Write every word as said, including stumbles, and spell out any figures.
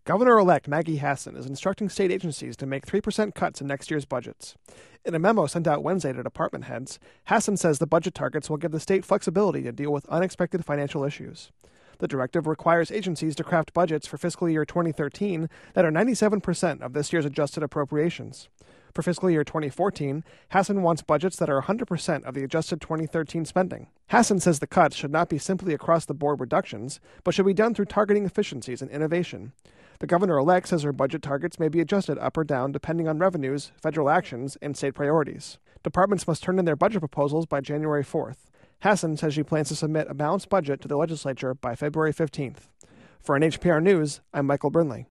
Governor-elect Maggie Hassan is instructing state agencies to make three percent cuts in next year's budgets. In a memo sent out Wednesday to department heads, Hassan says the budget targets will give the state flexibility to deal with unexpected financial issues. The directive requires agencies to craft budgets for fiscal year twenty thirteen that are ninety-seven percent of this year's adjusted appropriations. For fiscal year twenty fourteen, Hassan wants budgets that are one hundred percent of the adjusted twenty thirteen spending. Hassan says the cuts should not be simply across-the-board reductions, but should be done through targeting efficiencies and innovation. The governor-elect says her budget targets may be adjusted up or down depending on revenues, federal actions, and state priorities. Departments must turn in their budget proposals by January fourth. Hassan says she plans to submit a balanced budget to the legislature by February fifteenth. For N H P R News, I'm Michael Burnley.